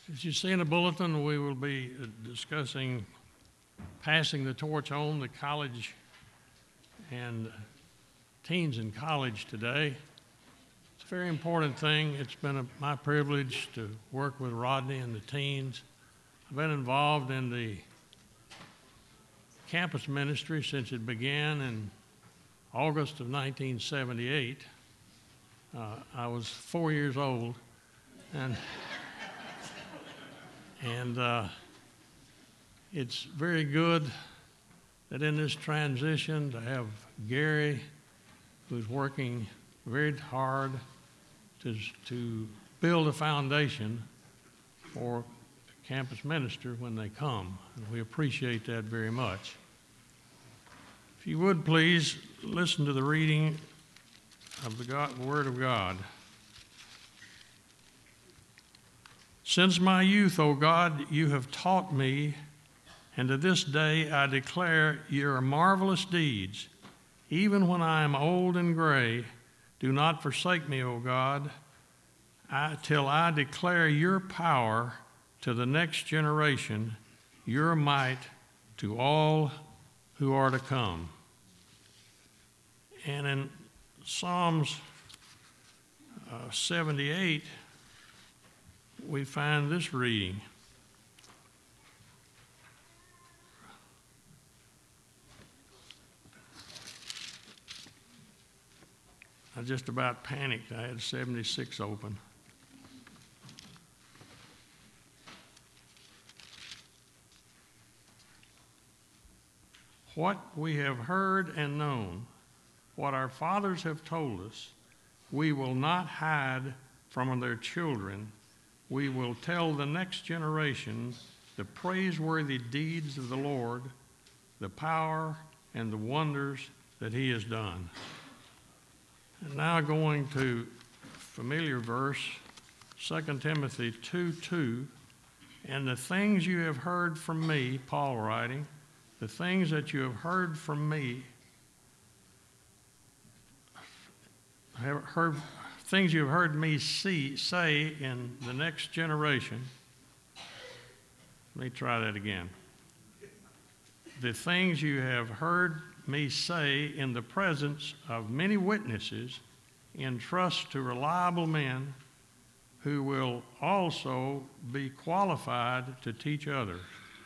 As you see in the bulletin, we will be discussing passing the torch on to college and teens in college today. It's a very important thing. It's been my privilege to work with Rodney and the teens. I've been involved in the campus ministry since it began in August of 1978. I was 4 years old, and it's very good that in this transition to have Gary, who's working very hard to build a foundation for campus minister when they come. And we appreciate that very much. If you would please listen to the reading of the Word of God. Since my youth, O God, you have taught me, and to this day I declare your marvelous deeds. Even when I am old and gray, do not forsake me, O God, till I declare your power to the next generation, your might to all who are to come. And in Psalms 78, we find this reading. I just about panicked. I had 76 open. What we have heard and known, what our fathers have told us, we will not hide from their children. We will tell the next generation the praiseworthy deeds of the Lord, the power and the wonders that he has done. And now going to familiar verse, 2 Timothy 2:2, and the things you have heard from me, Paul writing, the things that you have heard from me, things you have heard me say in the next generation. Let me try that again. The things you have heard me say in the presence of many witnesses, entrust to reliable men who will also be qualified to teach others.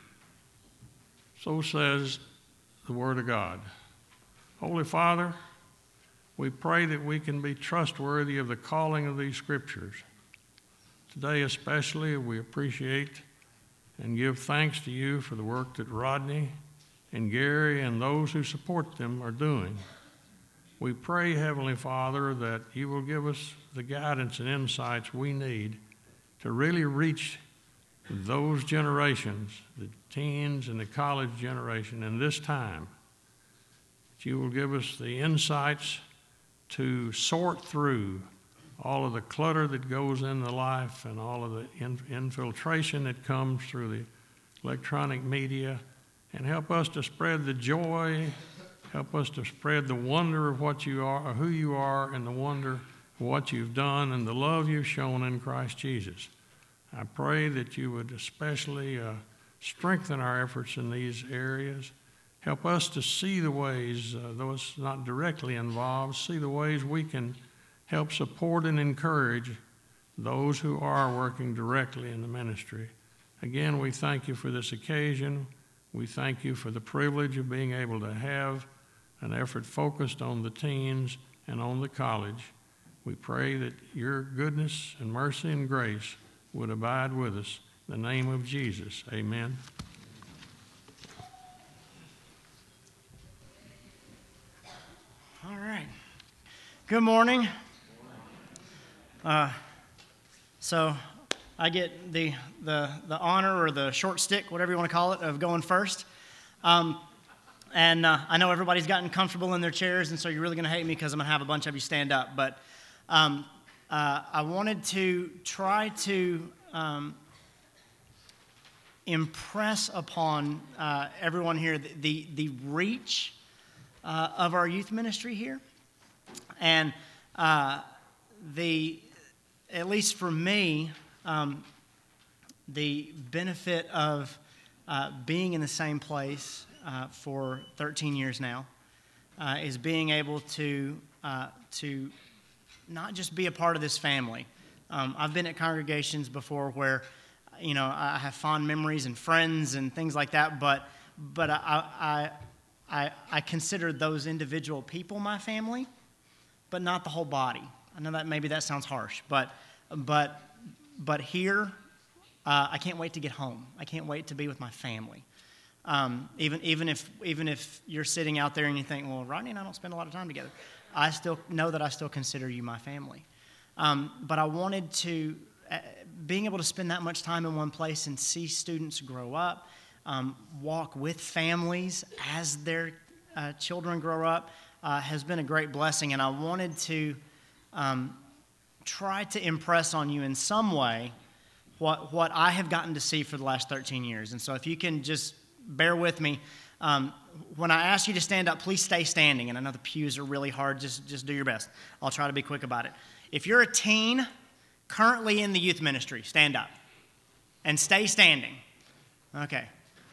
So says the Word of God. Holy Father, we pray that we can be trustworthy of the calling of these scriptures. Today especially, we appreciate and give thanks to you for the work that Rodney and Gary and those who support them are doing. We pray, Heavenly Father, that you will give us the guidance and insights we need to really reach those generations, the teens and the college generation in this time. That you will give us the insights to sort through all of the clutter that goes in the life and all of the infiltration that comes through the electronic media, and help us to spread the joy, help us to spread the wonder of what you are, or who you are, and the wonder of what you've done and the love you've shown in Christ Jesus. I pray that you would especially strengthen our efforts in these areas. Help us to see the ways, those not directly involved, see the ways we can help support and encourage those who are working directly in the ministry. Again, we thank you for this occasion. We thank you for the privilege of being able to have an effort focused on the teens and on the college. We pray that your goodness and mercy and grace would abide with us. In the name of Jesus, amen. All right. Good morning. So I get the honor or the short stick, whatever you want to call it, of going first. And I know everybody's gotten comfortable in their chairs, and so you're really going to hate me because I'm going to have a bunch of you stand up. But I wanted to try to impress upon everyone here the reach of our youth ministry here. And at least for me, the benefit of being in the same place for 13 years now is being able to not just be a part of this family. I've been at congregations before where, I have fond memories and friends and things like that, but I consider those individual people my family, but not the whole body. I know that maybe that sounds harsh, but here, I can't wait to get home. I can't wait to be with my family. Even if you're sitting out there and you think, well, Rodney and I don't spend a lot of time together, I still know that I still consider you my family. But I wanted to, being able to spend that much time in one place and see students grow up, walk with families as their children grow up, has been a great blessing. And I wanted to try to impress on you in some way what I have gotten to see for the last 13 years. And so if you can just bear with me, when I ask you to stand up, please stay standing. And I know the pews are really hard. Just do your best. I'll try to be quick about it. If you're a teen currently in the youth ministry, stand up and stay standing. Okay.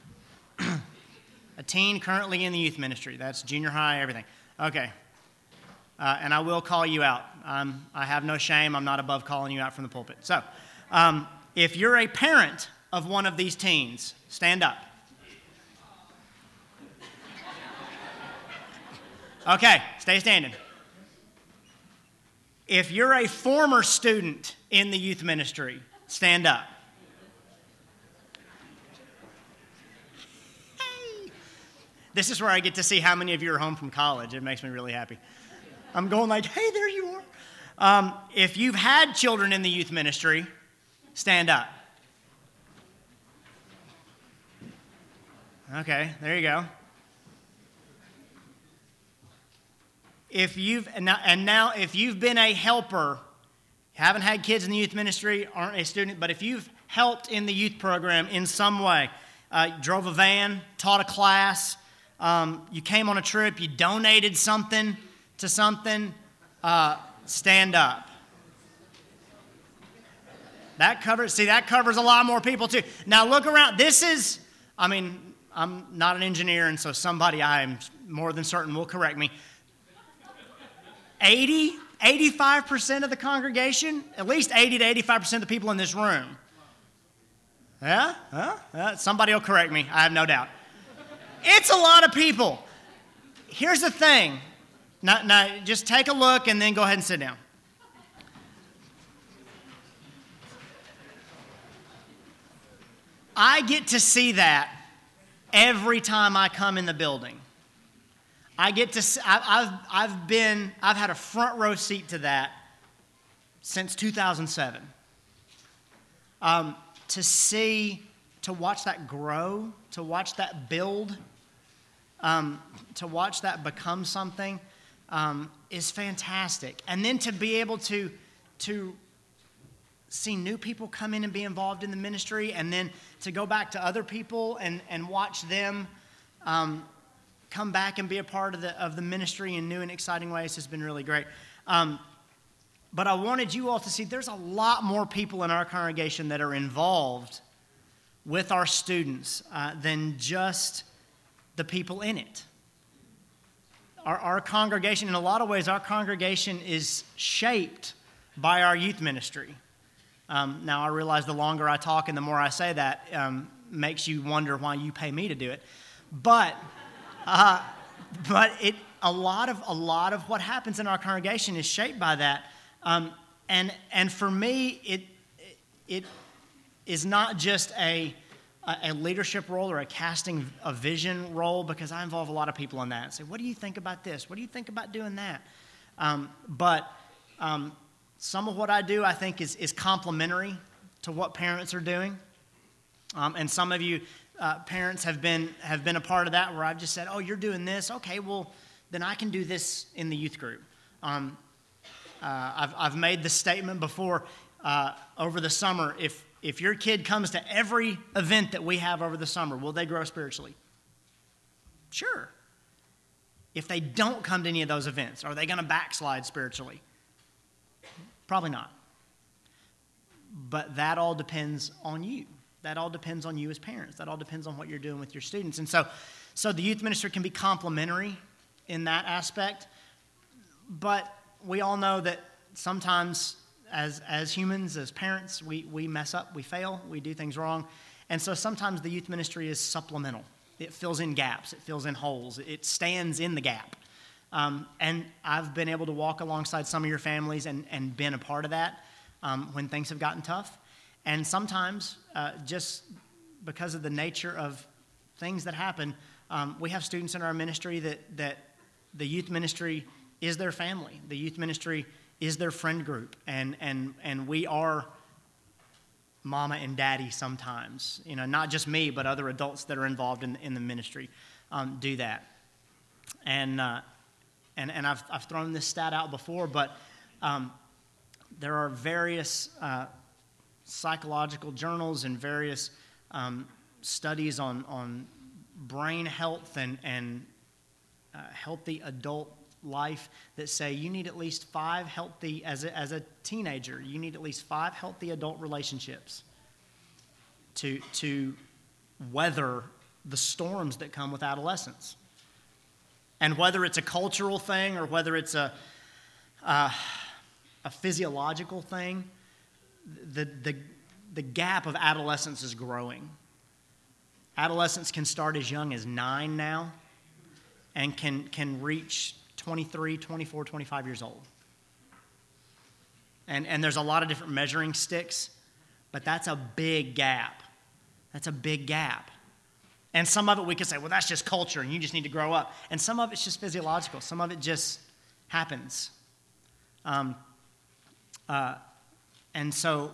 A teen currently in the youth ministry. That's junior high, everything. Okay. And I will call you out. I have no shame. I'm not above calling you out from the pulpit. So, if you're a parent of one of these teens, stand up. Okay, stay standing. If you're a former student in the youth ministry, stand up. Hey. This is where I get to see how many of you are home from college. It makes me really happy. I'm going like, hey, there you are. If you've had children in the youth ministry, stand up. Okay, there you go. If you've been a helper, haven't had kids in the youth ministry, aren't a student, but if you've helped in the youth program in some way, drove a van, taught a class, you came on a trip, you donated something to something, stand up. That covers a lot more people too. Now look around. I'm not an engineer, and so somebody I am more than certain will correct me. 85% of the congregation, at least 80 to 85% of the people in this room. Yeah? Somebody will correct me, I have no doubt. It's a lot of people. Here's the thing. Now, just take a look and then go ahead and sit down. I get to see that every time I come in the building. I get to. I've had a front row seat to that since 2007. To watch that grow, to watch that build, to watch that become something is fantastic. And then to be able to see new people come in and be involved in the ministry, and then to go back to other people and watch them come back and be a part of the ministry in new and exciting ways has been really great. But I wanted you all to see there's a lot more people in our congregation that are involved with our students than just the people in it. Our congregation, in a lot of ways, our congregation is shaped by our youth ministry. Now, I realize the longer I talk and the more I say that makes you wonder why you pay me to do it. But a lot of what happens in our congregation is shaped by that. And for me, it is not just a leadership role or a casting a vision role, because I involve a lot of people in that. And say, what do you think about this? What do you think about doing that? But some of what I do, I think, is complementary to what parents are doing. And some of you parents have been a part of that, where I've just said, oh, you're doing this. Okay, well, then I can do this in the youth group. I've made the statement before over the summer, if your kid comes to every event that we have over the summer, will they grow spiritually? Sure. If they don't come to any of those events, are they going to backslide spiritually? Probably not. But that all depends on you. That all depends on you as parents. That all depends on what you're doing with your students. And so the youth ministry can be complementary in that aspect, but we all know that sometimes as humans, as parents, we mess up, we fail, we do things wrong. And so sometimes the youth ministry is supplemental. It fills in gaps, it fills in holes, it stands in the gap. And I've been able to walk alongside some of your families and been a part of that when things have gotten tough. And sometimes, just because of the nature of things that happen, we have students in our ministry that the youth ministry is their family. The youth ministry is their friend group. And we are mama and daddy sometimes. You know, not just me, but other adults that are involved in the ministry do that. And I've thrown this stat out before, but there are various psychological journals and various studies on brain health and healthy adult life that say you need at least 5 healthy, as a teenager, you need at least 5 healthy adult relationships to weather the storms that come with adolescence. And whether it's a cultural thing or whether it's a physiological thing, the gap of adolescence is growing. Adolescence can start as young as 9 now and can reach 23, 24, 25 years old. And there's a lot of different measuring sticks, but that's a big gap. That's a big gap. And some of it we could say, well, that's just culture and you just need to grow up. And some of it's just physiological. Some of it just happens. And so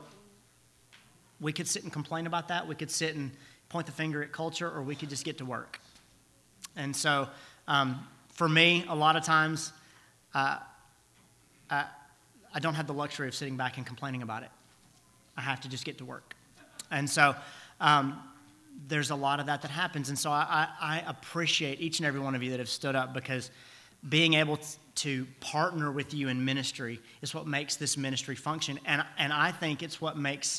we could sit and complain about that. We could sit and point the finger at culture, or we could just get to work. And so for me, a lot of times, I don't have the luxury of sitting back and complaining about it. I have to just get to work. And so there's a lot of that happens. And so I appreciate each and every one of you that have stood up, because being able to partner with you in ministry is what makes this ministry function. And I think it's what makes,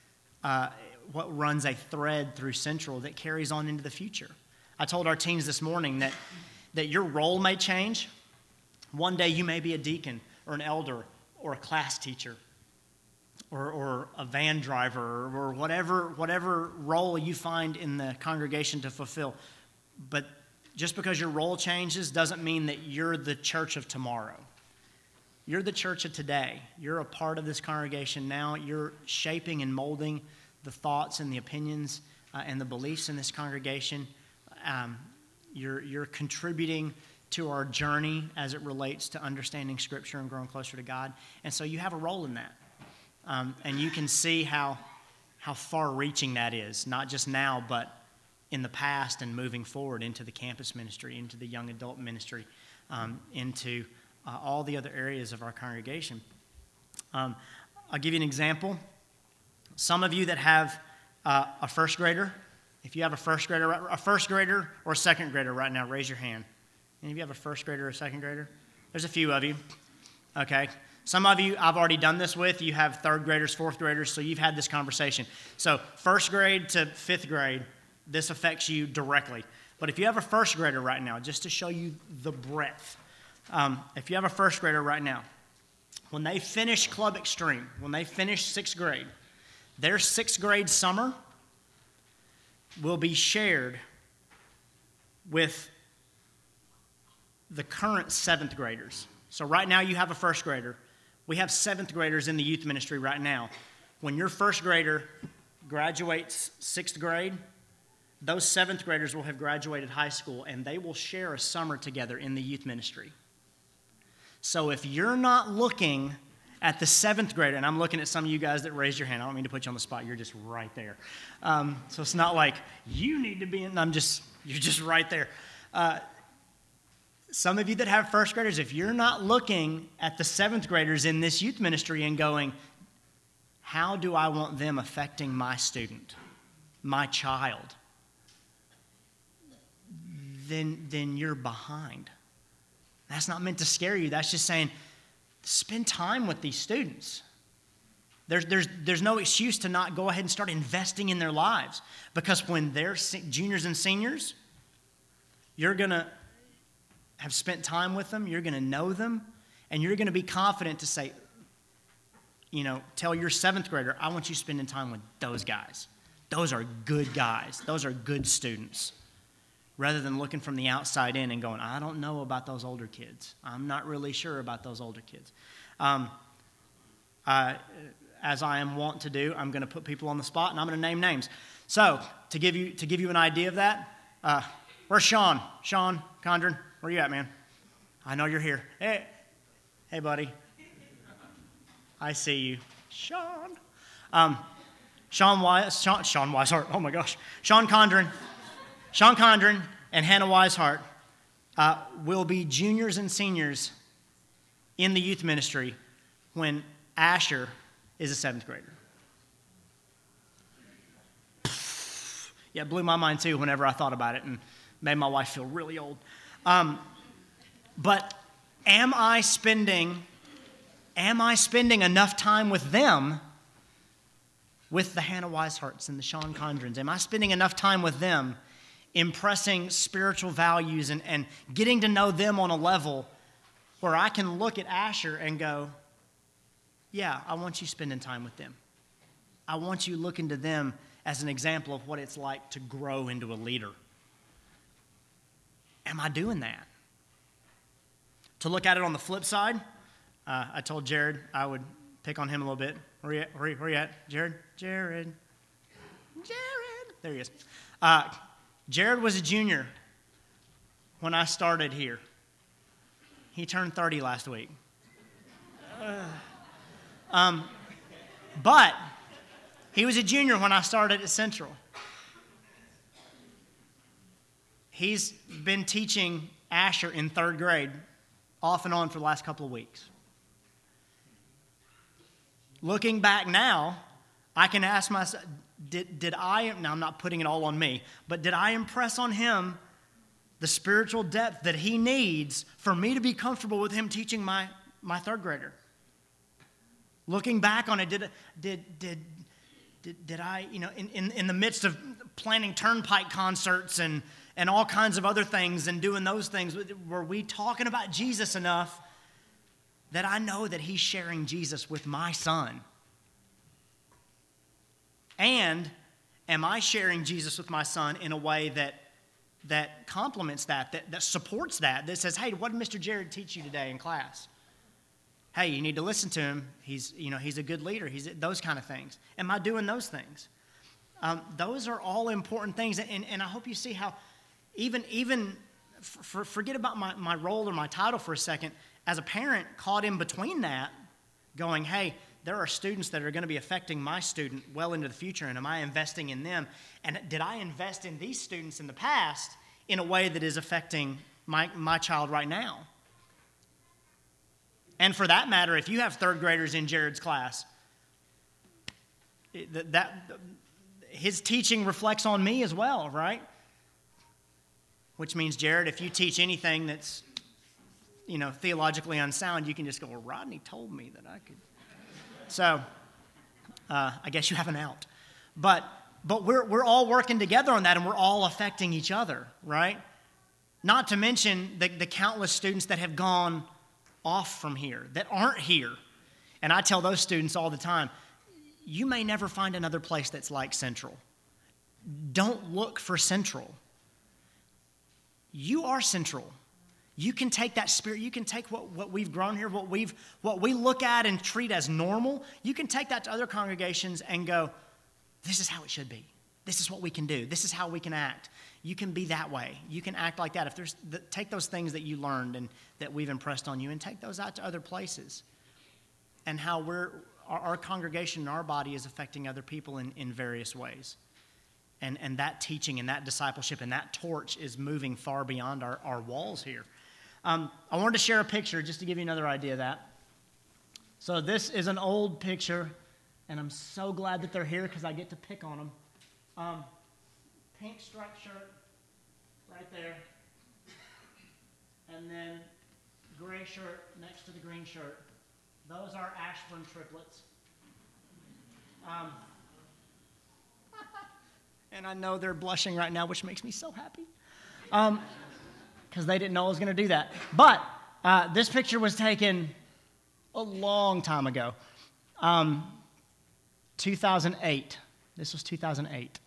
what runs a thread through Central that carries on into the future. I told our teens this morning that your role may change. One day you may be a deacon or an elder or a class teacher or a van driver or whatever role you find in the congregation to fulfill. But just because your role changes doesn't mean that you're the church of tomorrow. You're the church of today. You're a part of this congregation now. You're shaping and molding the thoughts and the opinions and the beliefs in this congregation. You're contributing to our journey as it relates to understanding Scripture and growing closer to God. And so you have a role in that. And you can see how far-reaching that is, not just now, but in the past and moving forward into the campus ministry, into the young adult ministry, into all the other areas of our congregation. I'll give you an example. Some of you that have a first grader, if you have a first grader or a second grader right now, raise your hand. Any of you have a first grader or a second grader? There's a few of you. Okay. Some of you I've already done this with. You have third graders, fourth graders, so you've had this conversation. So first grade to fifth grade, this affects you directly. But if you have a first grader right now, just to show you the breadth, if you have a first grader right now, when they finish Club Extreme, when they finish sixth grade, their sixth grade summer will be shared with the current seventh graders. So right now you have a first grader. We have seventh graders in the youth ministry right now. When your first grader graduates sixth grade, those seventh graders will have graduated high school, and they will share a summer together in the youth ministry. So if you're not looking at the seventh grader, and I'm looking at some of you guys that raised your hand. I don't mean to put you on the spot. You're just right there. So it's not like you need to be in. You're just right there. Some of you that have first graders, if you're not looking at the seventh graders in this youth ministry and going, how do I want them affecting my student, my child? Then you're behind. That's not meant to scare you. That's just saying, spend time with these students. There's no excuse to not go ahead and start investing in their lives, because when they're juniors and seniors, you're going to have spent time with them, you're going to know them, and you're going to be confident to say, tell your 7th grader, I want you spending time with those guys. Those are good guys. Those are good students. Rather than looking from the outside in and going, I don't know about those older kids. I'm not really sure about those older kids. As I am wont to do, I'm going to put people on the spot, and I'm going to name names. So, to give you an idea of that, where's Sean? Sean Condren, where you at, man? I know you're here. Hey, buddy. I see you. Sean. Sean Weishart. Oh, my gosh. Sean Condren and Hannah Weishart will be juniors and seniors in the youth ministry when Asher is a 7th grader. Yeah, it blew my mind too whenever I thought about it, and made my wife feel really old. But am I spending enough time with them, with the Hannah Weisharts and the Sean Condrens? Am I spending enough time with them, impressing spiritual values and getting to know them on a level where I can look at Asher and go, yeah, I want you spending time with them. I want you looking to them as an example of what it's like to grow into a leader. Am I doing that? To look at it on the flip side, I told Jared I would pick on him a little bit. Where you at? Jared? Jared. There he is. Jared was a junior when I started here. He turned 30 last week. But he was a junior when I started at Central. He's been teaching Asher in 3rd grade off and on for the last couple of weeks. Looking back now, I can ask myself, now I'm not putting it all on me, but did I impress on him the spiritual depth that he needs for me to be comfortable with him teaching my 3rd grader? Looking back on it, did I, in the midst of planning turnpike concerts and all kinds of other things and doing those things, were we talking about Jesus enough that I know that he's sharing Jesus with my son? And am I sharing Jesus with my son in a way that complements that supports that says, hey, what did Mr. Jared teach you today in class? Hey, you need to listen to him. He's a good leader. He's those kind of things. Am I doing those things? Those are all important things, and I hope you see how even forget about my role or my title for a second. As a parent caught in between that, going, hey, there are students that are going to be affecting my student well into the future, and am I investing in them? And did I invest in these students in the past in a way that is affecting my child right now? And for that matter, if you have 3rd graders in Jared's class, his teaching reflects on me as well, right? Which means, Jared, if you teach anything that's, theologically unsound, you can just go, well, Rodney told me that I could. So, I guess you have an out. But we're all working together on that, and we're all affecting each other, right? Not to mention the countless students that have gone off from here, that aren't here. And I tell those students all the time, you may never find another place that's like Central. Don't look for Central. You are Central. You can take that spirit, you can take what we've grown here, what we look at and treat as normal, you can take that to other congregations and go, this is how it should be. This is what we can do. This is how we can act. You can be that way. You can act like that. Take those things that you learned and that we've impressed on you and take those out to other places. And how our congregation and our body is affecting other people in various ways. And that teaching and that discipleship and that torch is moving far beyond our walls here. I wanted to share a picture just to give you another idea of that. So this is an old picture, and I'm so glad that they're here because I get to pick on them. Pink striped shirt right there, and then gray shirt next to the green shirt. Those are Ashburn triplets. And I know they're blushing right now, which makes me so happy, because they didn't know I was going to do that. But this picture was taken a long time ago, 2008. This was 2008.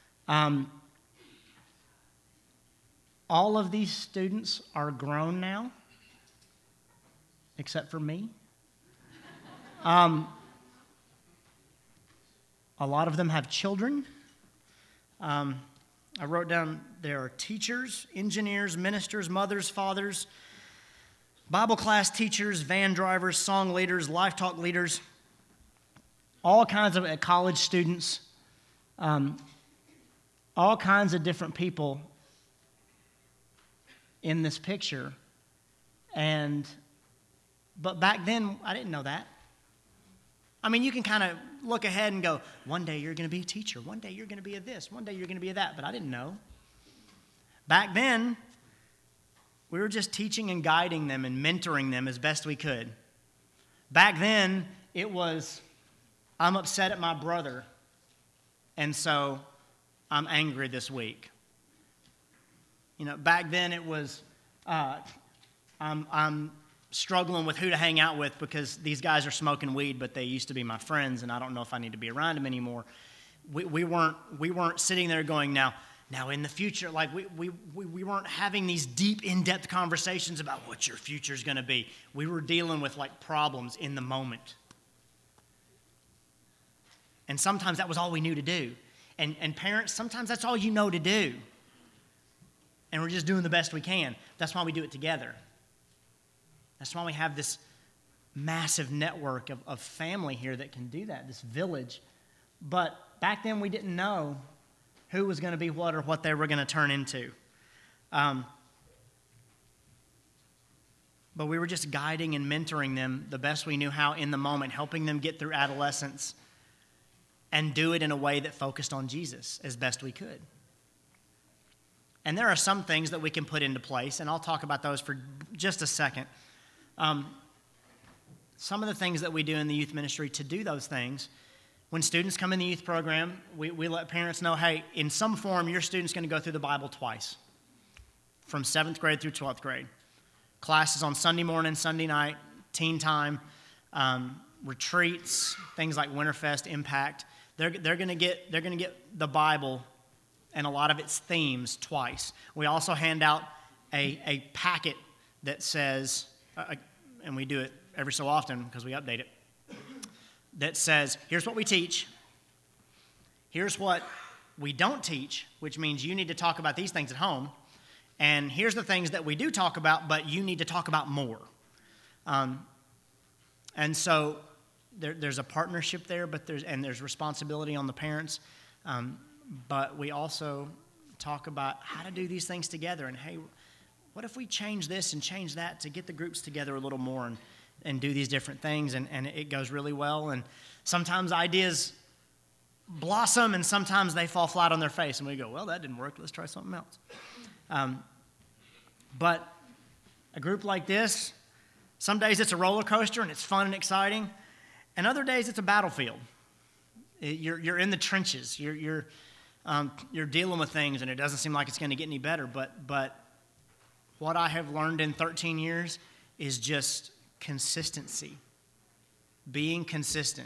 All of these students are grown now, except for me. A lot of them have children. I wrote down there are teachers, engineers, ministers, mothers, fathers, Bible class teachers, van drivers, song leaders, life talk leaders, all kinds of college students, all kinds of different people in this picture. But back then, I didn't know that. I mean, you can kind of look ahead and go, one day you're going to be a teacher, one day you're going to be a this, one day you're going to be a that, but I didn't know. Back then, we were just teaching and guiding them and mentoring them as best we could. Back then, it was, I'm upset at my brother, and so I'm angry this week. You know, back then it was, I'm struggling with who to hang out with because these guys are smoking weed, but they used to be my friends, and I don't know if I need to be around them anymore. We weren't sitting there going, now in the future, like we weren't having these deep, in-depth conversations about what your future is going to be. We were dealing with like problems in the moment. And sometimes that was all we knew to do. And parents, sometimes that's all you know to do. And we're just doing the best we can. That's why we do it together. That's why we have this massive network of family here that can do that, this village. But back then we didn't know who was going to be what or what they were going to turn into. But we were just guiding and mentoring them the best we knew how in the moment, helping them get through adolescence and do it in a way that focused on Jesus as best we could. And there are some things that we can put into place, and I'll talk about those for just a second. Some of the things that we do in the youth ministry to do those things, when students come in the youth program, we let parents know, hey, in some form, your student's going to go through the Bible twice, from 7th grade through 12th grade. Classes on Sunday morning, Sunday night, teen time, retreats, things like Winterfest, Impact. They're going to get the Bible and a lot of its themes twice. We also hand out a packet that says, and we do it every so often because we update it, that says, here's what we teach, here's what we don't teach, which means you need to talk about these things at home, and here's the things that we do talk about, but you need to talk about more. And so there's a partnership there, but there's responsibility on the parents, but we also talk about how to do these things together, and hey, what if we change this and change that to get the groups together a little more and do these different things, and it goes really well. And sometimes ideas blossom, and sometimes they fall flat on their face, and we go, well, that didn't work, let's try something else. But a group like this, some days it's a roller coaster, and it's fun and exciting, and other days it's a battlefield. You're in the trenches, you're dealing with things, and it doesn't seem like it's going to get any better, but what I have learned in 13 years is just consistency, being consistent.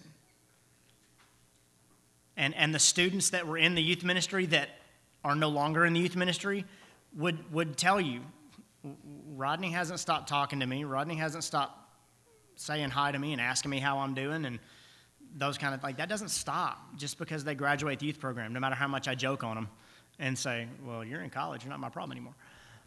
And the students that were in the youth ministry that are no longer in the youth ministry would tell you, Rodney hasn't stopped talking to me. Rodney hasn't stopped saying hi to me and asking me how I'm doing, and those kind of, like, that doesn't stop just because they graduate the youth program, no matter how much I joke on them and say, well, you're in college, you're not my problem anymore.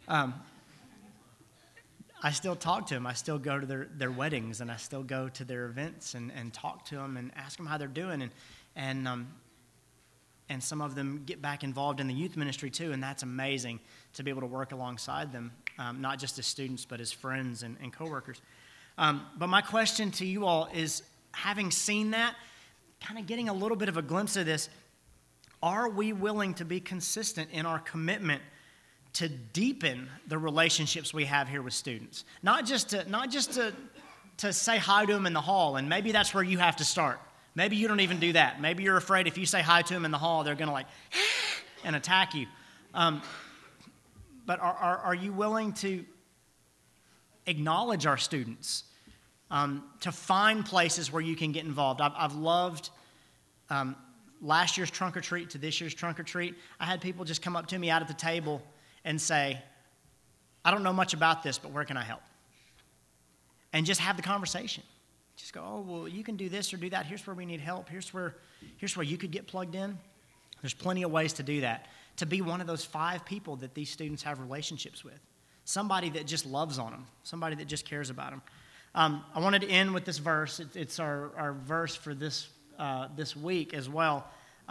I still talk to them. I still go to their weddings, and I still go to their events and talk to them and ask them how they're doing. And some of them get back involved in the youth ministry too, and that's amazing to be able to work alongside them, not just as students but as friends and coworkers. But my question to you all is, having seen that, kind of getting a little bit of a glimpse of this, are we willing to be consistent in our commitment to deepen the relationships we have here with students? Not just to say hi to them in the hall, and maybe that's where you have to start. Maybe you don't even do that. Maybe you're afraid if you say hi to them in the hall, they're going to and attack you. But are you willing to acknowledge our students, to find places where you can get involved? I've loved last year's trunk or treat to this year's trunk or treat. I had people just come up to me out at the table and say, I don't know much about this, but where can I help? And just have the conversation. Just go, oh, well, you can do this or do that. Here's where we need help. Here's where you could get plugged in. There's plenty of ways to do that. To be one of those 5 people that these students have relationships with. Somebody that just loves on them. Somebody that just cares about them. I wanted to end with this verse. It's our verse for this week as well.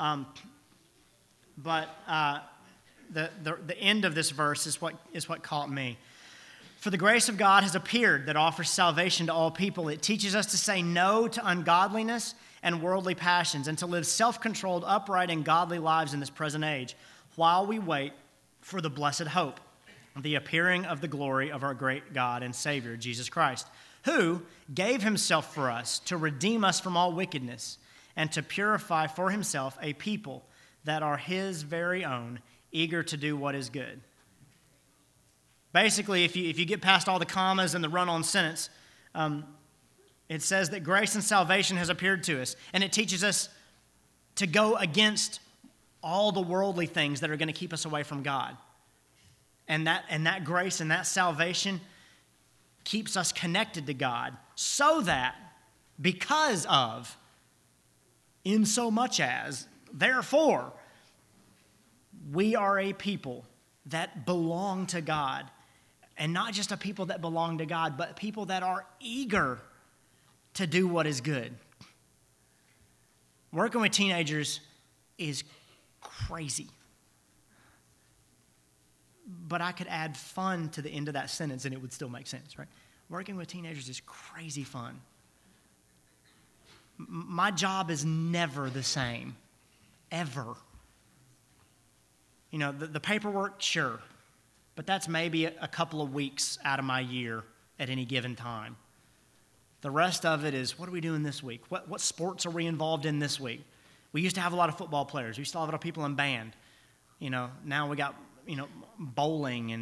But the end of this verse is what caught me. For the grace of God has appeared that offers salvation to all people. It teaches us to say no to ungodliness and worldly passions and to live self-controlled, upright, and godly lives in this present age while we wait for the blessed hope, the appearing of the glory of our great God and Savior, Jesus Christ, who gave himself for us to redeem us from all wickedness and to purify for himself a people that are his very own, eager to do what is good. Basically, if you get past all the commas and the run-on sentence, it says that grace and salvation has appeared to us, and it teaches us to go against all the worldly things that are going to keep us away from God. And that grace and that salvation keeps us connected to God so that, because of, in so much as, therefore, we are a people that belong to God. And not just a people that belong to God, but people that are eager to do what is good. Working with teenagers is crazy. But I could add fun to the end of that sentence and it would still make sense, right? Working with teenagers is crazy fun. My job is never the same, ever. You know, the paperwork, sure. But that's maybe a couple of weeks out of my year at any given time. The rest of it is, what are we doing this week? What sports are we involved in this week? We used to have a lot of football players. We used to have a lot of people in band. You know, now we got, bowling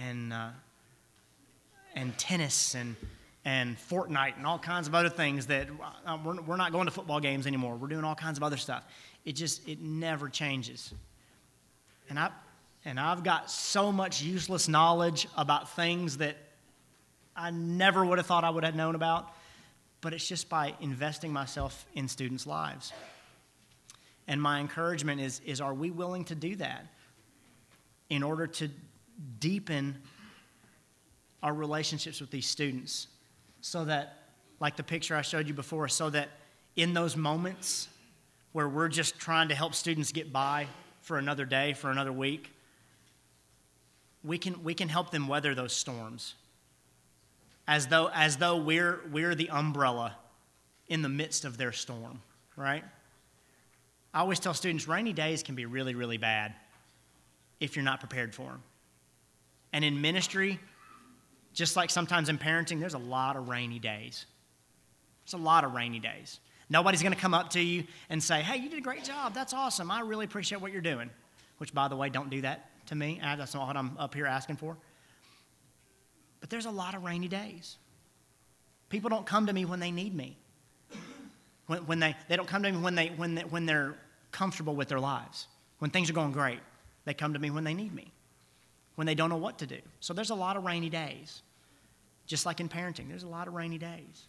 and tennis and Fortnite and all kinds of other things that we're not going to football games anymore. We're doing all kinds of other stuff. It never changes. And I've got so much useless knowledge about things that I never would have thought I would have known about, but it's just by investing myself in students' lives. And my encouragement is are we willing to do that in order to deepen our relationships with these students so that, like the picture I showed you before, so that in those moments where we're just trying to help students get by for another day, for another week, we can help them weather those storms as though we're the umbrella in the midst of their storm, right? I always tell students rainy days can be really, really bad if you're not prepared for them. And in ministry, just like sometimes in parenting, there's a lot of rainy days. There's a lot of rainy days. Nobody's going to come up to you and say, hey, you did a great job. That's awesome. I really appreciate what you're doing. Which, by the way, don't do that to me. That's not what I'm up here asking for. But there's a lot of rainy days. People don't come to me when they need me. When they don't come to me when they're comfortable with their lives. When things are going great, they come to me when they need me. When they don't know what to do. So there's a lot of rainy days. Just like in parenting, there's a lot of rainy days.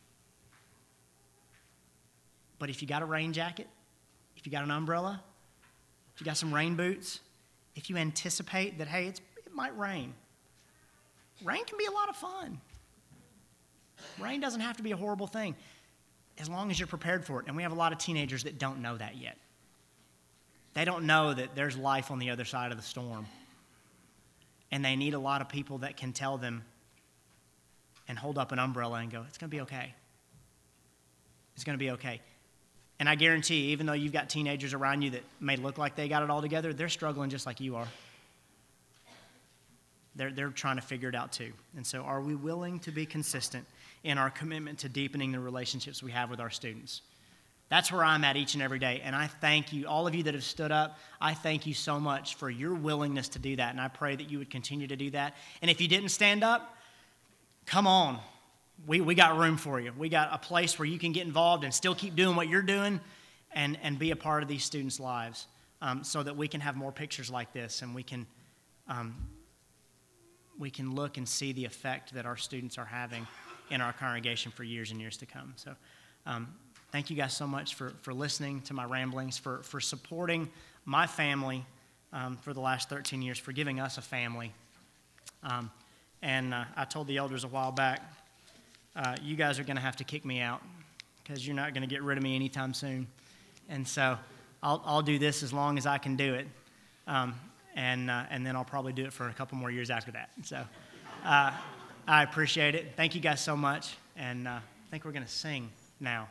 But if you got a rain jacket, if you got an umbrella, if you got some rain boots, if you anticipate that, hey, it might rain. Rain can be a lot of fun. Rain doesn't have to be a horrible thing as long as you're prepared for it. And we have a lot of teenagers that don't know that yet. They don't know that there's life on the other side of the storm. And they need a lot of people that can tell them and hold up an umbrella and go, it's going to be okay. It's going to be okay. And I guarantee you, even though you've got teenagers around you that may look like they got it all together, they're struggling just like you are. They're trying to figure it out too. And so are we willing to be consistent in our commitment to deepening the relationships we have with our students? That's where I'm at each and every day. And I thank you, all of you that have stood up. I thank you so much for your willingness to do that. And I pray that you would continue to do that. And if you didn't stand up, come on. We got room for you. We got a place where you can get involved and still keep doing what you're doing and be a part of these students' lives, so that we can have more pictures like this, and we can look and see the effect that our students are having in our congregation for years and years to come. So thank you guys so much for listening to my ramblings, for supporting my family for the last 13 years, for giving us a family. And I told the elders a while back, you guys are going to have to kick me out because you're not going to get rid of me anytime soon. And so I'll do this as long as I can do it. And then I'll probably do it for a couple more years after that. So I appreciate it. Thank you guys so much. And I think we're going to sing now.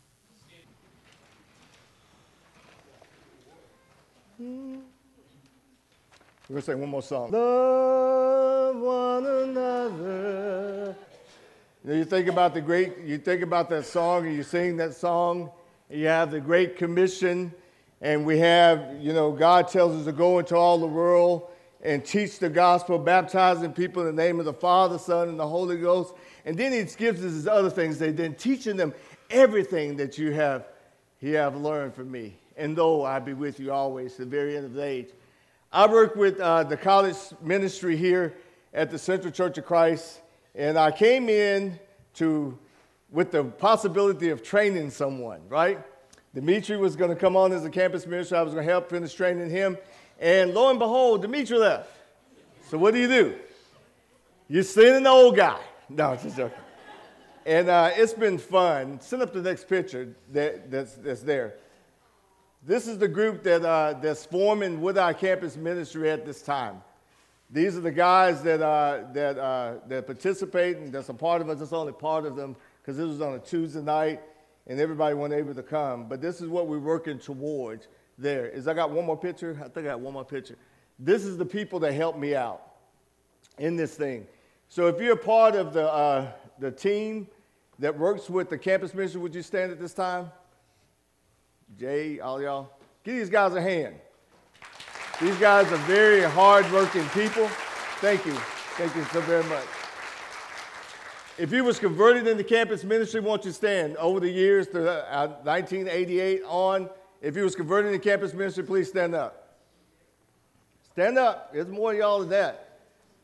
We're going to sing one more song. Love one another. You think about that song, and you sing that song, and you have the Great Commission, and we have, God tells us to go into all the world and teach the gospel, baptizing people in the name of the Father, Son, and the Holy Ghost. And then he gives us his other things. Then teaching them everything that you have learned from me. And lo, I be with you always to the very end of the age. I work with the college ministry here at the Central Church of Christ, and I came in with the possibility of training someone, right? Dimitri was going to come on as a campus minister. I was going to help finish training him. And lo and behold, Dimitri left. So what do? You send the old guy. No, just joking. And it's been fun. Send up the next picture that's there. This is the group that's forming with our campus ministry at this time. These are the guys that participate, and that's a part of us. That's only part of them because this was on a Tuesday night, and everybody wasn't able to come. But this is what we're working towards there. I got one more picture? I think I got one more picture. This is the people that helped me out in this thing. So if you're a part of the team that works with the campus ministry, would you stand at this time? Jay, all y'all. Give these guys a hand. These guys are very hard-working people. Thank you. Thank you so very much. If you was converted into campus ministry, won't you stand? Over the years, to 1988 on, if you was converted into campus ministry, please stand up. Stand up. There's more of y'all than that.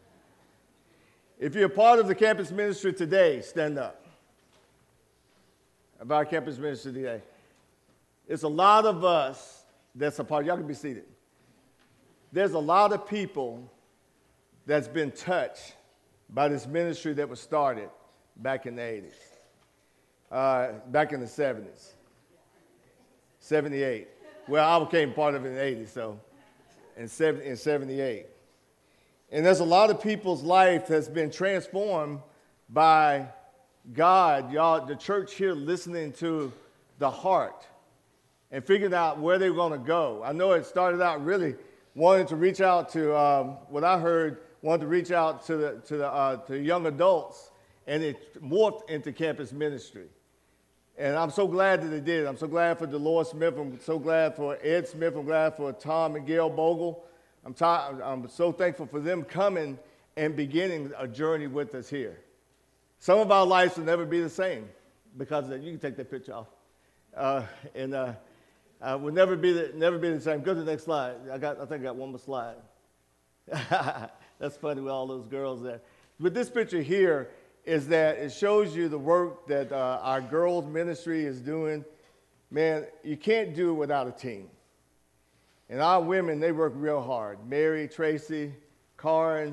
If you're a part of the campus ministry today, stand up. About campus ministry today. It's a lot of us that's a part. Y'all can be seated. There's a lot of people that's been touched by this ministry that was started back in the 80s, back in the 70s, 78. Well, I became part of it in the 80s, so in 78. And there's a lot of people's life that's been transformed by God, y'all, the church here listening to the heart and figuring out where they're going to go. I know it started out really wanting to reach out to, what I heard, wanted to reach out to young adults, and it morphed into campus ministry. And I'm so glad that they did. I'm so glad for Dolores Smith. I'm so glad for Ed Smith. I'm glad for Tom and Gail Bogle. I'm so thankful for them coming and beginning a journey with us here. Some of our lives will never be the same because of that. You can take that picture off. Will never be the same. Go to the next slide. I think I got one more slide. That's funny with all those girls there. But this picture here is that it shows you the work that our girls ministry is doing. Man, you can't do it without a team. And our women, they work real hard. Mary, Tracy, Karen,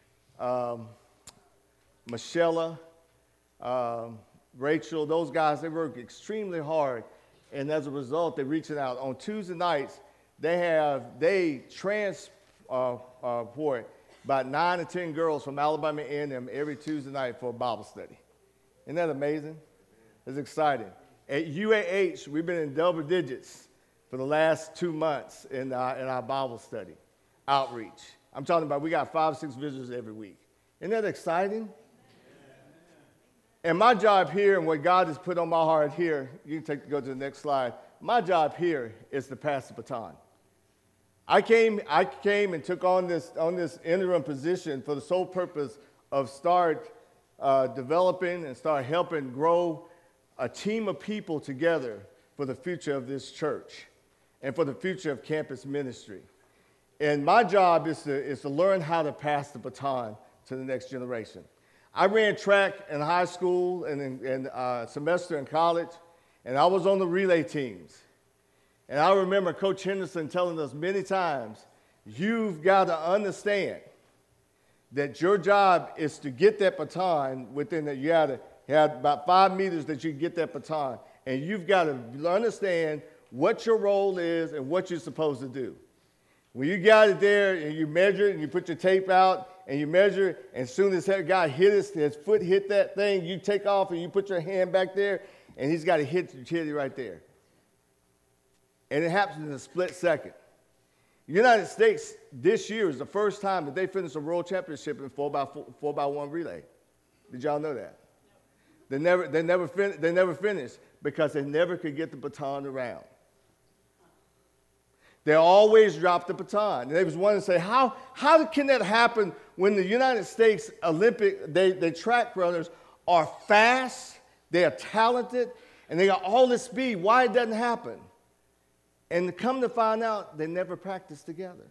Michelle, Rachel, those guys, they work extremely hard. And as a result, they're reaching out. On Tuesday nights, they transport about 9 to 10 girls from Alabama A&M every Tuesday night for a Bible study. Isn't that amazing? It's exciting. At UAH, we've been in double digits for the last 2 months in our Bible study outreach. I'm talking about we got 5 or 6 visitors every week. Isn't that exciting? And my job here and what God has put on my heart here, you can go to the next slide. My job here is to pass the baton. I came and took on this interim position for the sole purpose of start developing and start helping grow a team of people together for the future of this church and for the future of campus ministry. And my job is to learn how to pass the baton to the next generation. I ran track in high school and in semester in college, and I was on the relay teams. And I remember Coach Henderson telling us many times, you've got to understand that your job is to get that baton within that. You have about 5 meters that you get that baton. And you've got to understand what your role is and what you're supposed to do. When you got it there and you measure it and you put your tape out and you measure it, and as soon as that guy his foot hit that thing, you take off and you put your hand back there, and he's got to hit you right there. And it happens in a split second. The United States this year is the first time that they finished a world championship in 4x1 relay. Did y'all know that? They never finished because they never could get the baton around. They always dropped the baton. And they was wanting to say, how can that happen when the United States they track runners are fast, they are talented, and they got all this speed? Why it doesn't happen? And come to find out, they never practiced together.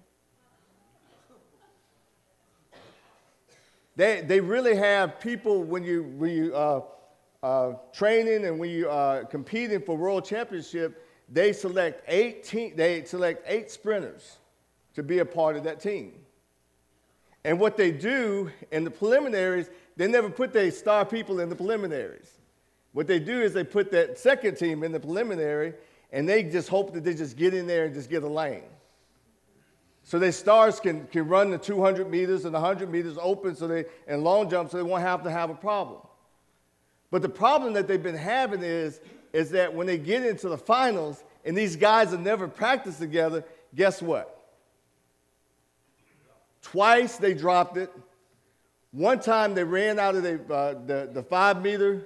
They really have people when you training and when you competing for world championship. They select 8 sprinters to be a part of that team. And what they do in the preliminaries, they never put their star people in the preliminaries. What they do is they put that second team in the preliminary, and they just hope that they just get in there and just get a lane. So their stars can run the 200 meters and the 100 meters open and long jump so they won't have to have a problem. But the problem that they've been having is that when they get into the finals and these guys have never practiced together, guess what? Twice they dropped it. One time they ran out of the 5 meter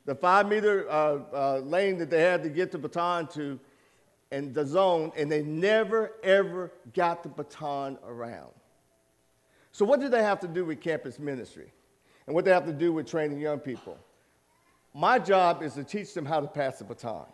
lane that they had to get the baton to and the zone, and they never, ever got the baton around. So what do they have to do with campus ministry? And what they have to do with training young people? My job is to teach them how to pass the baton.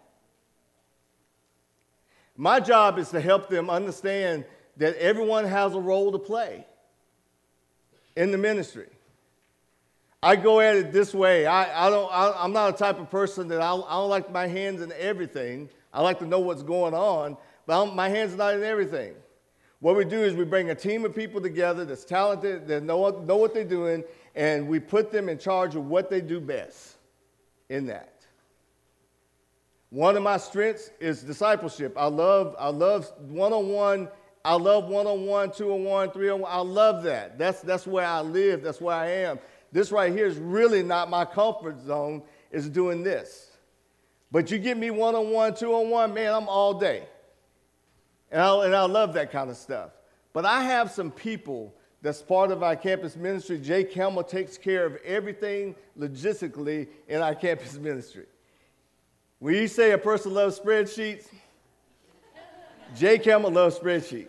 My job is to help them understand that everyone has a role to play in the ministry. I go at it this way. I'm not a type of person that I don't like my hands in everything. I like to know what's going on, but my hands are not in everything. What we do is we bring a team of people together that's talented, that know what they're doing, and we put them in charge of what they do best in that. One of my strengths is discipleship. I love one-on-one. I love one-on-one, 2-on-1, 3-on-1. I love that. That's where I live. That's where I am. This right here is really not my comfort zone, is doing this. But you give me 1-on-1, 2-on-1, man, I'm all day. And I love that kind of stuff. But I have some people that's part of our campus ministry. Jay Campbell takes care of everything logistically in our campus ministry. When you say a person loves spreadsheets, Jay Campbell loves spreadsheets.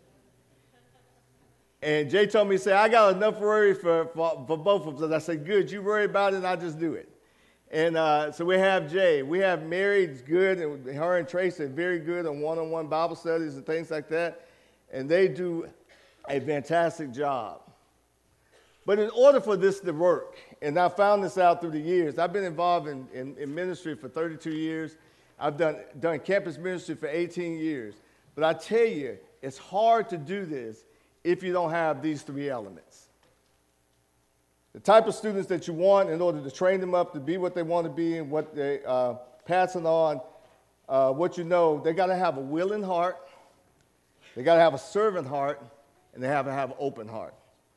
And Jay told me, I got enough worry for both of us. I said, good, you worry about it and I'll just do it. And so we have Jay. We have Mary, it's good, and her and Tracy are very good on one-on-one Bible studies and things like that. And they do a fantastic job. But in order for this to work, and I found this out through the years, I've been involved in ministry for 32 years. I've done campus ministry for 18 years. But I tell you, it's hard to do this if you don't have these 3 elements. The type of students that you want in order to train them up to be what they want to be and what they passing on, what you know, they got to have a willing heart, they got to have a servant heart, and they have to have an open heart.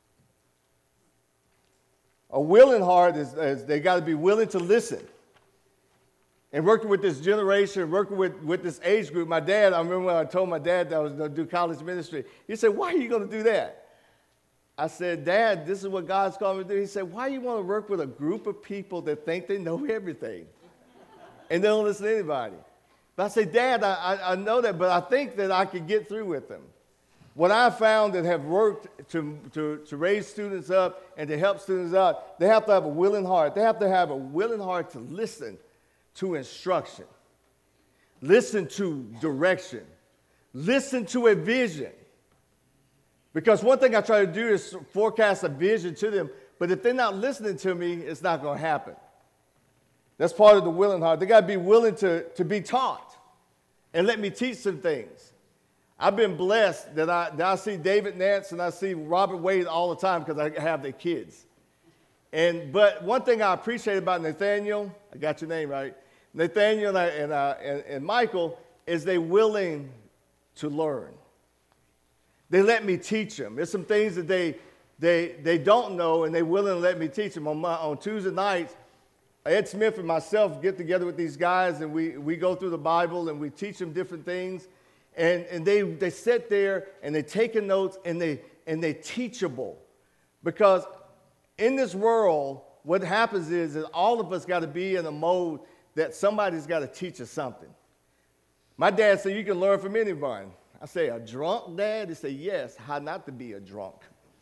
A willing heart is they got to be willing to listen. And working with this generation, working with this age group, I remember when I told my dad that I was going to do college ministry, he said, why are you going to do that? I said, Dad, this is what God's called me to do. He said, why do you want to work with a group of people that think they know everything and they don't listen to anybody? But I said, Dad, I know that, but I think that I could get through with them. What I found that have worked to raise students up and to help students out, they have to have a willing heart. They have to have a willing heart to listen to instruction, listen to direction, listen to a vision. Because one thing I try to do is forecast a vision to them, but if they're not listening to me, it's not going to happen. That's part of the willing heart. They got to be willing to be taught and let me teach some things. I've been blessed that I see David Nance and I see Robert Wade all the time because I have their kids. But one thing I appreciate about Nathaniel, I got your name right, Nathaniel and Michael, is they willing to learn. They let me teach them. There's some things that they don't know, and they're willing to let me teach them. On Tuesday nights, Ed Smith and myself get together with these guys, and we go through the Bible, and we teach them different things. And they sit there, and they're taking notes, and they're teachable. Because in this world, what happens is that all of us got to be in a mode that somebody's got to teach us something. My dad said, you can learn from anyone. I say, a drunk dad? He said, yes, how not to be a drunk.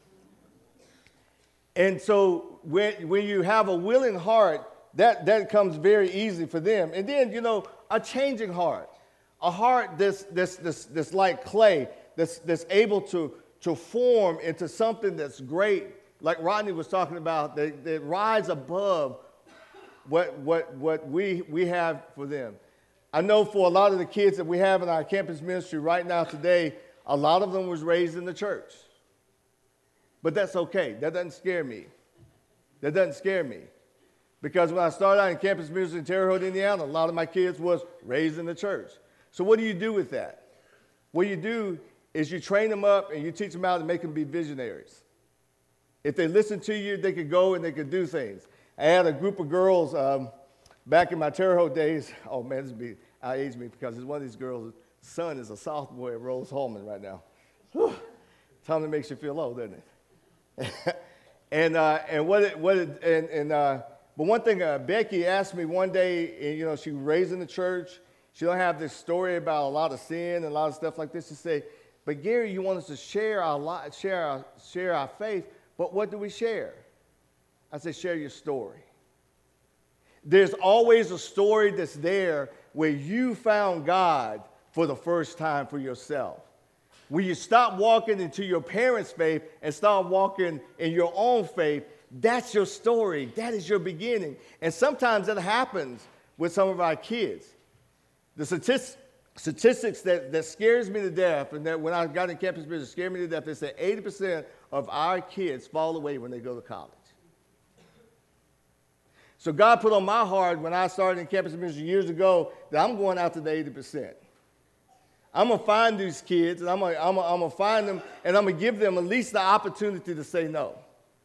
And so when you have a willing heart, that comes very easy for them. And then, a changing heart, a heart that's like clay, that's able to form into something that's great, like Rodney was talking about, that rise above what we have for them. I know for a lot of the kids that we have in our campus ministry right now today, a lot of them was raised in the church. But that's okay. That doesn't scare me. That doesn't scare me. Because when I started out in campus ministry in Terre Haute, Indiana, a lot of my kids was raised in the church. So what do you do with that? What you do is you train them up and you teach them how to make them be visionaries. If they listen to you, they could go and they could do things. I had a group of girls back in my Terre Haute days. Oh, man, this age me because it's one of these girls' son is a sophomore at Rose Holman right now. Whew. Tommy makes you feel old, doesn't it? But one thing Becky asked me one day, and she was raised in the church. She don't have this story about a lot of sin and a lot of stuff like this. She said, "But Gary, you want us to share our faith, but what do we share?" I said, "Share your story." There's always a story that's there where you found God for the first time for yourself. When you stop walking into your parents' faith and start walking in your own faith, that's your story. That is your beginning. And sometimes that happens with some of our kids. The statistics that scares me to death, and that when I got in campus business scared me to death, they said 80% of our kids fall away when they go to college. So God put on my heart when I started in campus ministry years ago that I'm going after the 80%. I'm going to find these kids, and I'm going to find them, and I'm going to give them at least the opportunity to say no.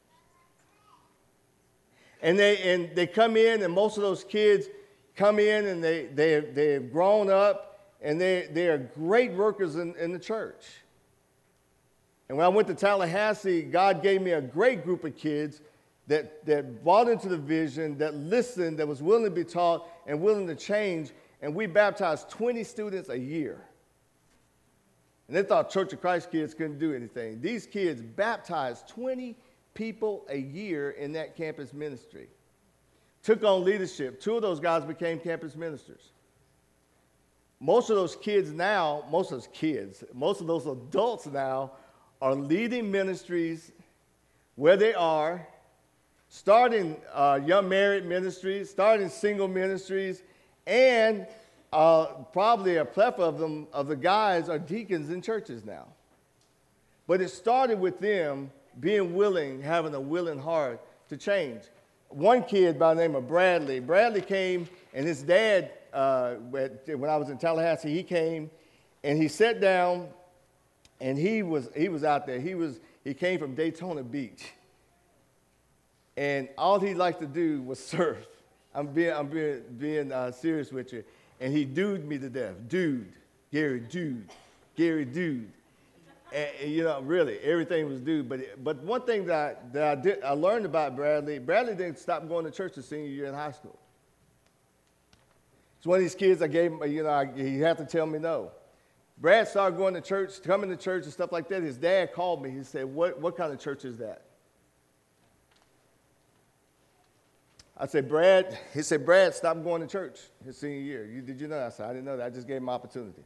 And they come in, and most of those kids come in, and they've grown up, and they are great workers in the church. And when I went to Tallahassee, God gave me a great group of kids that bought into the vision, that listened, that was willing to be taught and willing to change. And we baptized 20 students a year. And they thought Church of Christ kids couldn't do anything. These kids baptized 20 people a year in that campus ministry. Took on leadership. 2 of those guys became campus ministers. Most of those adults now are leading ministries where they are, starting young married ministries, starting single ministries, and probably a plethora of the guys are deacons in churches now. But it started with them being willing, having a willing heart to change. One kid by the name of Bradley came, and his dad, when I was in Tallahassee, he came, and he sat down, and he was out there. He came from Daytona Beach. And all he liked to do was surf. I'm being serious with you. And he duded me to death. Gary, dude. Really, everything was due. But one thing that I learned about Bradley didn't stop going to church his senior year in high school. It's one of these kids I gave him, he had to tell me no. Brad started going to church, coming to church and stuff like that. His dad called me. He said, what kind of church is that? I said, Brad, he said, Brad stopped going to church his senior year. Did you know that? I said, I didn't know that. I just gave him opportunity.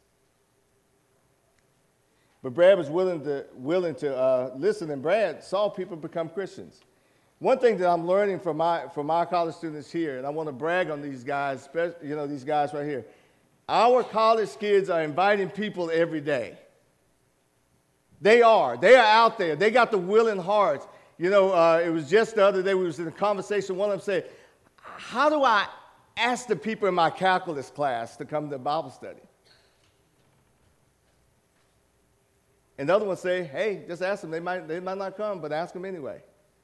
But Brad was willing to listen, and Brad saw people become Christians. One thing that I'm learning from our college students here, and I want to brag on these guys, these guys right here. Our college kids are inviting people every day. They are out there. They got the willing hearts. It was just the other day we was in a conversation. One of them said, how do I ask the people in my calculus class to come to Bible study? And the other one say, hey, just ask them. They might not come, but ask them anyway.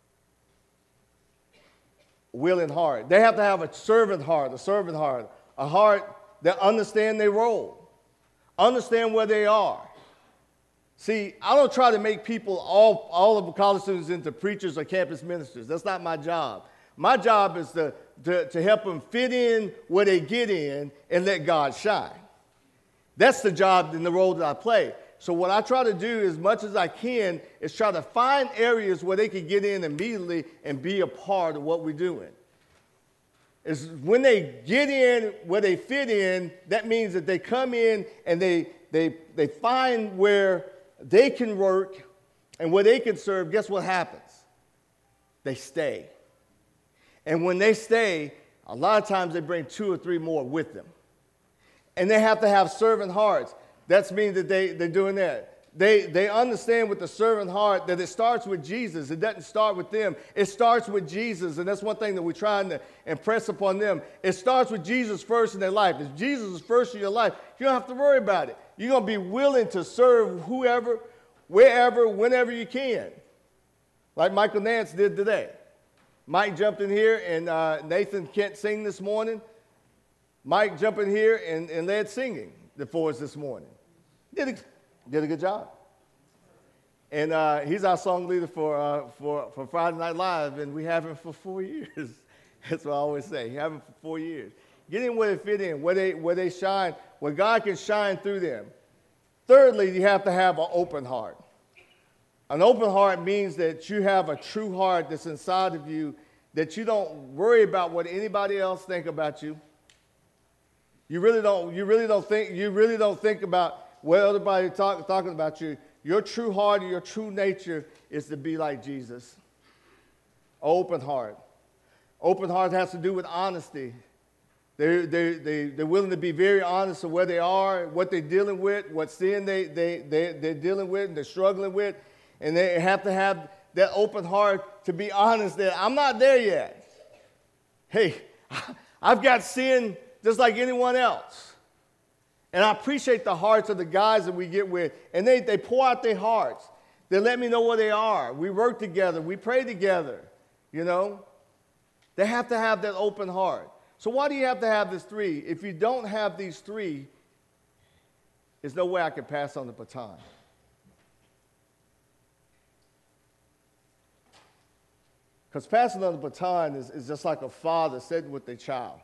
Willing heart. They have to have a servant heart, a heart that understand their role, understand where they are. See, I don't try to make people, all of the college students, into preachers or campus ministers. That's not my job. My job is to help them fit in where they get in and let God shine. That's the job and the role that I play. So what I try to do as much as I can is try to find areas where they can get in immediately and be a part of what we're doing. Is when they get in where they fit in, that means that they come in and they find where they can work and where they can serve. Guess what happens? They stay. And when they stay, a lot of times they bring 2 or 3 more with them. And they have to have servant hearts. That means that they're doing that. They understand with the servant heart that it starts with Jesus. It doesn't start with them. It starts with Jesus, and that's one thing that we're trying to impress upon them. It starts with Jesus first in their life. If Jesus is first in your life, you don't have to worry about it. You're going to be willing to serve whoever, wherever, whenever you can, like Michael Nance did today. Mike jumped in here, and Nathan can't sing this morning. Mike jumped in here and led singing for us this morning. Did a good job. And he's our song leader for Friday Night Live, and we have him for 4 years. That's what I always say. We have him for 4 years. Get in where they fit in, where they shine, where God can shine through them. Thirdly, you have to have an open heart. An open heart means that you have a true heart that's inside of you, that you don't worry about what anybody else think about you. You really don't think about what everybody talking about you. Your true heart and your true nature is to be like Jesus. Open heart. Open heart has to do with honesty. They're willing to be very honest of where they are, what they're dealing with, what sin they're dealing with and they're struggling with. And they have to have that open heart to be honest that I'm not there yet. Hey, I've got sin just like anyone else. And I appreciate the hearts of the guys that we get with. And they pour out their hearts. They let me know where they are. We work together. We pray together. They have to have that open heart. So why do you have to have this 3? If you don't have these 3, there's no way I can pass on the baton. Because passing on the baton is just like a father sitting with their child.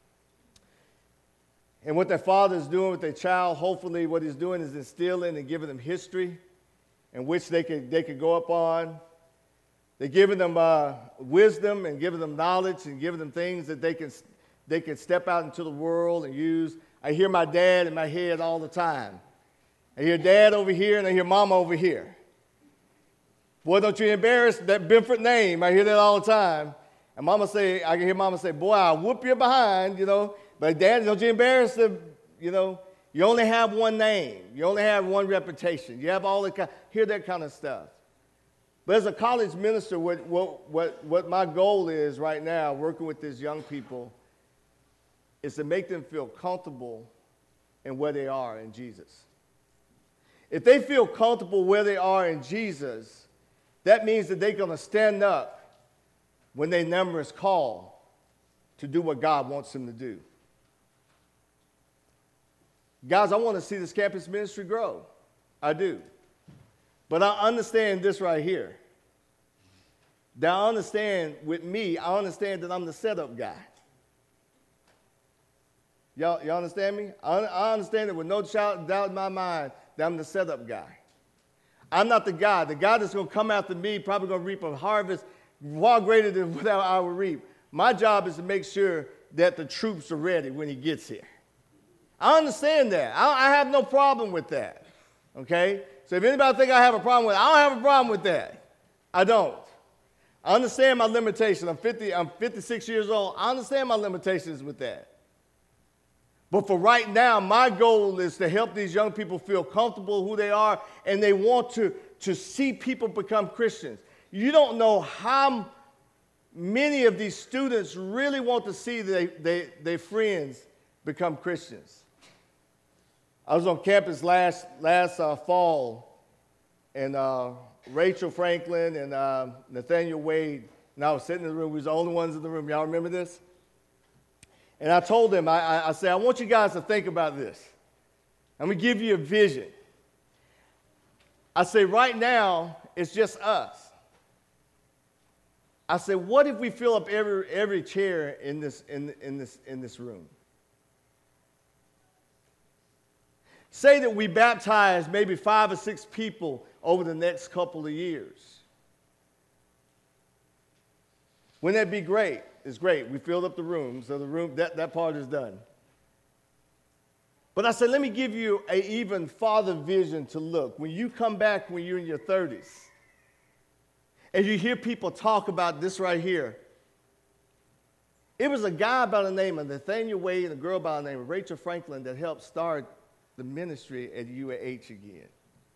And what their father is doing with their child, hopefully what he's doing is instilling and giving them history in which they could go up on. They're giving them wisdom and giving them knowledge and giving them things that they can step out into the world and use. I hear my dad in my head all the time. I hear dad over here and I hear mama over here. Boy, don't you embarrass that Benford name. I hear that all the time. And I can hear mama say, boy, I'll whoop you behind, But dad, don't you embarrass them, you only have one name. You only have one reputation. You have hear that kind of stuff. But as a college minister, what my goal is right now, working with these young people, is to make them feel comfortable in where they are in Jesus. If they feel comfortable where they are in Jesus, that means that they're going to stand up when their number is called to do what God wants them to do. Guys, I want to see this campus ministry grow. I do. But I understand this right here. That I understand with me, I understand that I'm the setup guy. Y'all understand me? I understand it with no doubt in my mind that I'm the setup guy. I'm not the guy. The guy that's going to come after me probably going to reap a harvest far greater than what I will reap. My job is to make sure that the troops are ready when he gets here. I understand that. I have no problem with that. Okay? So if anybody think I have a problem with it, I don't have a problem with that. I don't. I understand my limitations. I'm 56 years old. I understand my limitations with that. But for right now, my goal is to help these young people feel comfortable who they are, and they want to see people become Christians. You don't know how many of these students really want to see their friends become Christians. I was on campus last fall, and Rachel Franklin and Nathaniel Wade, and I was sitting in the room. We was the only ones in the room. Y'all remember this? And I told them, I said, I want you guys to think about this. I'm going to give you a vision. I say, right now, it's just us. I said, what if we fill up every chair in this room? Say that we baptize maybe 5 or 6 people over the next couple of years. Wouldn't that be great? It's great. We filled up the room, so the room that part is done. But I said, let me give you an even farther vision to look. When you come back when you're in your 30s, and you hear people talk about this right here, it was a guy by the name of Nathaniel Wade and a girl by the name of Rachel Franklin that helped start the ministry at UAH again.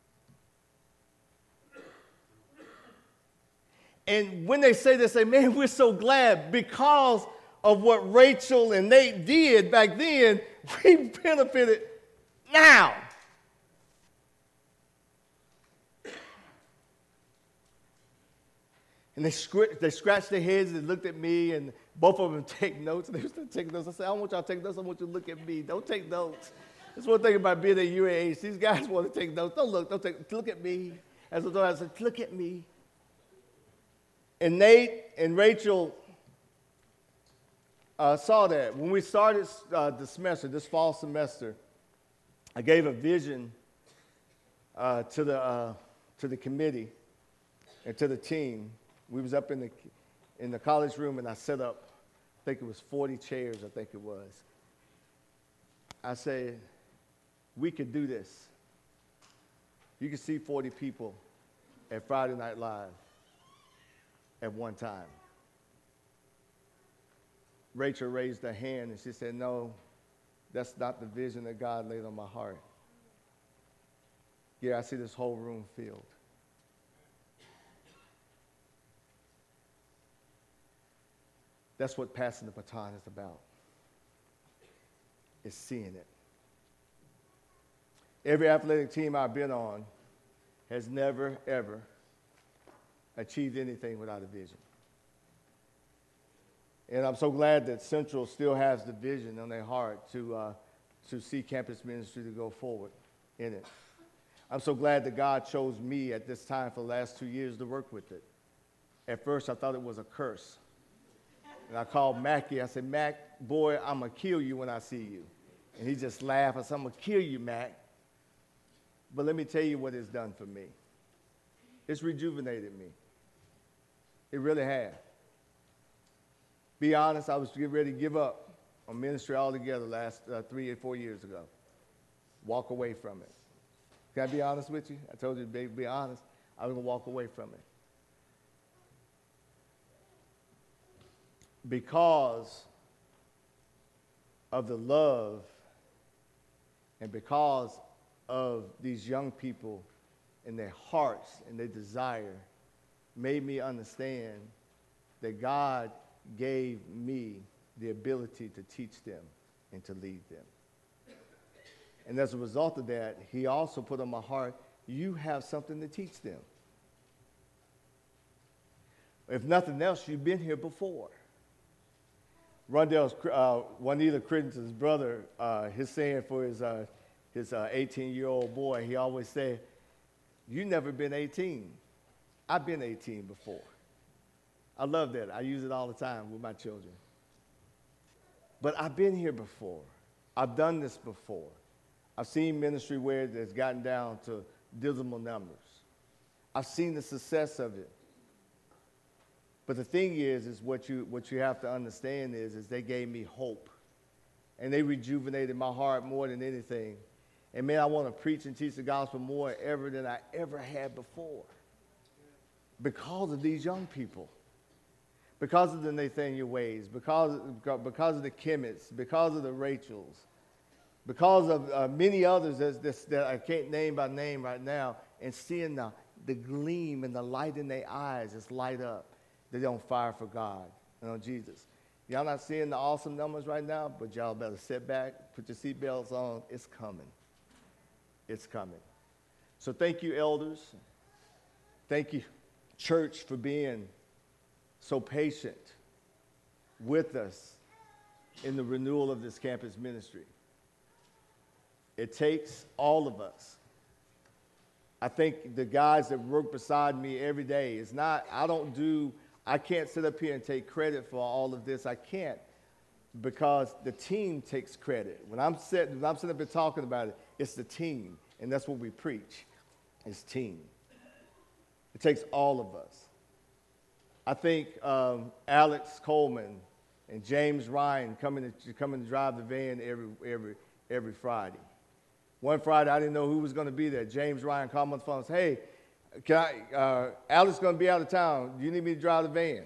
And when they say this, they say, man, we're so glad because of what Rachel and Nate did back then, we benefited now. And they scratched their heads and looked at me, and both of them take notes. And they was taking notes. I said, I don't want y'all to take notes. I want you to look at me. Don't take notes. That's one thing about being at UAH. These guys want to take notes. Look at me. As I said, look at me. And Nate and Rachel saw that. When we started this fall semester, I gave a vision to the committee and to the team. We was up in the college room, and I set up, I think it was 40 chairs, I think it was. I said, we could do this. You could see 40 people at Friday Night Live at one time. Rachel raised her hand and she said, no, that's not the vision that God laid on my heart. Yeah, I see this whole room filled. That's what passing the baton is about. It's seeing it. Every athletic team I've been on has never, ever achieved anything without a vision. And I'm so glad that Central still has the vision on their heart to see campus ministry to go forward in it. I'm so glad that God chose me at this time for the last 2 years to work with it. At first, I thought it was a curse. And I called Mackie. I said, Mac, boy, I'm going to kill you when I see you. And he just laughed. I said, I'm going to kill you, Mac. But let me tell you what it's done for me. It's rejuvenated me. It really has. Be honest, I was getting ready to give up on ministry altogether last 3 or 4 years ago. Walk away from it. Can I be honest with you? I told you to be honest. I was going to walk away from it. Because of the love and because of these young people and their hearts and their desire made me understand that God gave me the ability to teach them and to lead them. And as a result of that, he also put on my heart, you have something to teach them. If nothing else, you've been here before. Rondell's, Juanita Crittenden's brother, his saying for his 18-year-old boy, he always said, You've never been 18. I've been 18 before. I love that. I use it all the time with my children. But I've been here before. I've done this before. I've seen ministry where it's gotten down to dismal numbers. I've seen the success of it. But the thing is what you have to understand is they gave me hope. And they rejuvenated my heart more than anything. And man, I want to preach and teach the gospel more ever than I ever had before. Because of these young people. Because of the Nathaniel Ways, because of the Kimmets, because of the Rachels, because of many others that I can't name by name right now, and seeing the gleam and the light in their eyes just light up. They're on fire for God and on Jesus. Y'all not seeing the awesome numbers right now, but y'all better sit back, put your seatbelts on. It's coming. It's coming. So thank you, elders. Thank you, church, for being so patient with us in the renewal of this campus ministry. It takes all of us. I think the guys that work beside me every day, I can't sit up here and take credit for all of this. I can't, because the team takes credit. When I'm sitting up here talking about it, it's the team, and that's what we preach. It's team. It takes all of us. I think Alex Coleman and James Ryan coming to drive the van every Friday. One Friday, I didn't know who was going to be there. James Ryan called me on the phone and said, hey, Alex is going to be out of town. Do you need me to drive the van?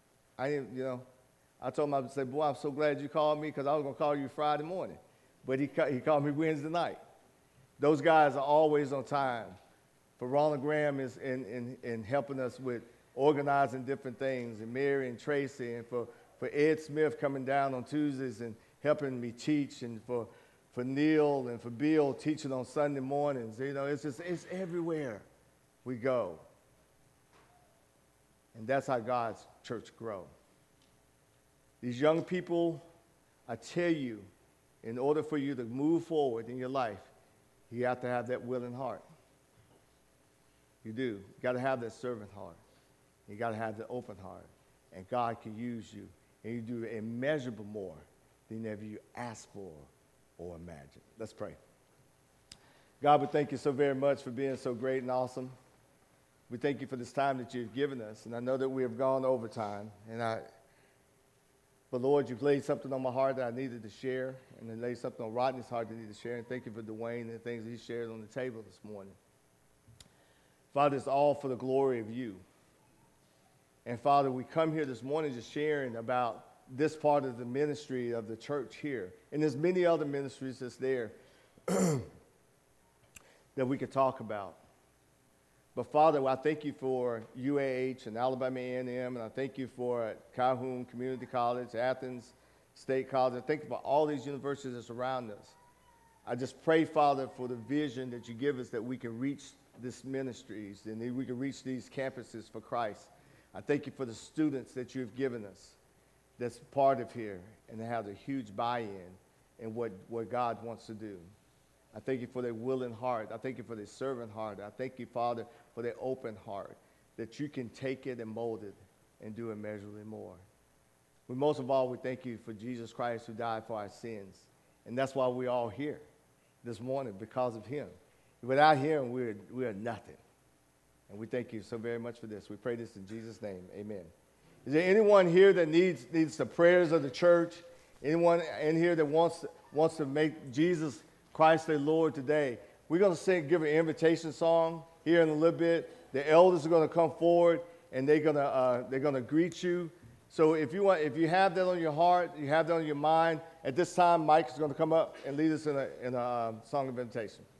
I told him, I said, boy, I'm so glad you called me because I was going to call you Friday morning. But he called me Wednesday night. Those guys are always on time. For Ronald Graham is in helping us with organizing different things, and Mary and Tracy, and for Ed Smith coming down on Tuesdays and helping me teach, and for Neil and for Bill teaching on Sunday mornings. It's everywhere we go. And that's how God's church grows. These young people, I tell you, in order for you to move forward in your life, you have to have that willing heart. You do. You got to have that servant heart. You got to have the open heart, and God can use you, and you do immeasurable more than ever you ask for or imagine. Let's pray. God, we thank you so very much for being so great and awesome. We thank you for this time that you've given us, and I know that we have gone over time, but Lord, you've laid something on my heart that I needed to share, and then laid something on Rodney's heart that he needed to share, and thank you for Dwayne and the things that he shared on the table this morning. Father, it's all for the glory of you. And Father, we come here this morning just sharing about this part of the ministry of the church here. And there's many other ministries that's there that we could talk about. But Father, I thank you for UAH and Alabama A&M, and I thank you for Calhoun Community College, Athens State College. I thank you for all these universities that surround us. I just pray, Father, for the vision that you give us that we can reach these ministries and that we can reach these campuses for Christ. I thank you for the students that you've given us that's part of here, and they have a huge buy-in in what God wants to do. I thank you for their willing heart. I thank you for their servant heart. I thank you, Father, for their open heart, that you can take it and mold it and do immeasurably more. But most of all, we thank you for Jesus Christ who died for our sins. And that's why we're all here this morning, because of him. Without him, we are nothing. And we thank you so very much for this. We pray this in Jesus' name. Amen. Is there anyone here that needs the prayers of the church? Anyone in here that wants to make Jesus Christ their Lord today? We're going to give an invitation song here in a little bit. The elders are going to come forward, and they're going to greet you. So if you have that on your heart, you have that on your mind, at this time, Mike is going to come up and lead us in a song of invitation.